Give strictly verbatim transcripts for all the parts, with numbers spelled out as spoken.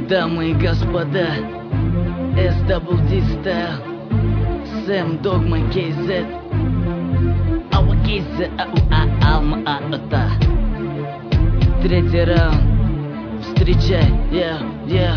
Дамы и господа, эс дабл ди Style, Сэм Догма кей зет, Ауа кей зет, Ауа Алма Ата. Третий раунд, встречай, я, я.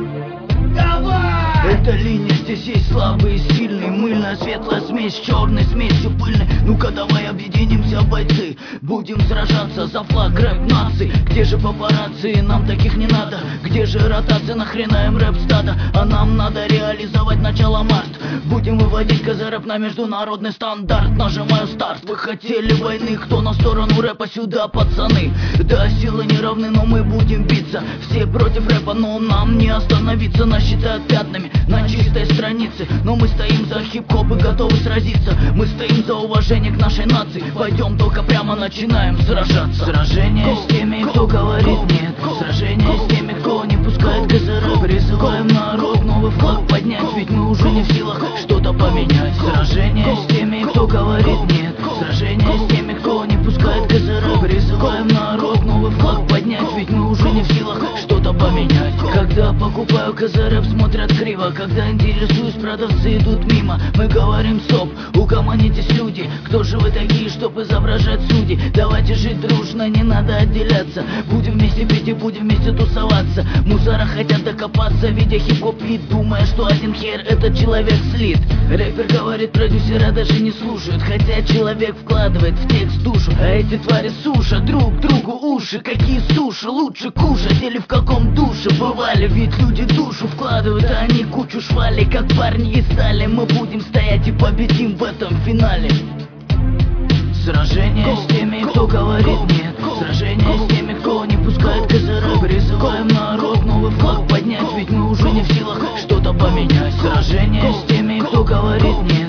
Эта линия, здесь есть слабый и сильный. Мыльная светлая смесь, черной смесью пыльной. Ну-ка давай объединимся, бойцы. Будем сражаться за флаг рэп нации. Где же папарацци, нам таких не надо. Где же ротация, нахрена им рэп стада? А нам надо реализовать начало март. Будем выводить КЗ-рэп на международный стандарт. Нажимаю старт. Вы хотели войны, кто на сторону рэпа, сюда, пацаны. Да, силы не равны, но мы будем биться. Все против рэпа, но нам не остановиться. Нас считают пятнами на чистой странице, но мы стоим за хип-хоп и готовы сразиться. Мы стоим за уважение к нашей нации. Пойдем только прямо начинаем сражаться. Сражение с теми, кто говорит нет. Сражение с теми, кто не пускает КЗ-рэп. Призываем народ новый флаг поднять, ведь мы уже не в силах что-то поменять. Сражение с теми, кто говорит нет. Сражение с теми, кто не пускает КЗ-рэп. Призываем народ новый флаг поднять, ведь мы уже не в силах что-то поменять. Когда покупаю КЗ-рэп, смотрят криво. Когда интересуюсь, продавцы идут мимо. Мы говорим стоп, угомонитесь, люди. Кто же вы такие, чтобы изображать судей? Давайте жить дружно, не надо отделяться. Будем вместе пить и будем вместе тусоваться. Мусора хотят докопаться, видя хип-хоп вид, думая, что один хер этот человек слит. Рэпер говорит, продюсера даже не слушают, хотя человек вкладывает в текст душу. А эти твари сушат друг другу уши. Какие суши лучше кушать или в каком душе бывали? Ведь люди душу вкладывают, а они кучу швали, как парни из стали. Мы будем стоять и победим в этом финале. Сражение с теми, кто говорит нет. Сражение с теми, кто не пускает КЗ-рэп. Призываем народ новый флаг поднять, ведь мы уже не в силах что-то поменять. Сражение с теми, кто говорит нет.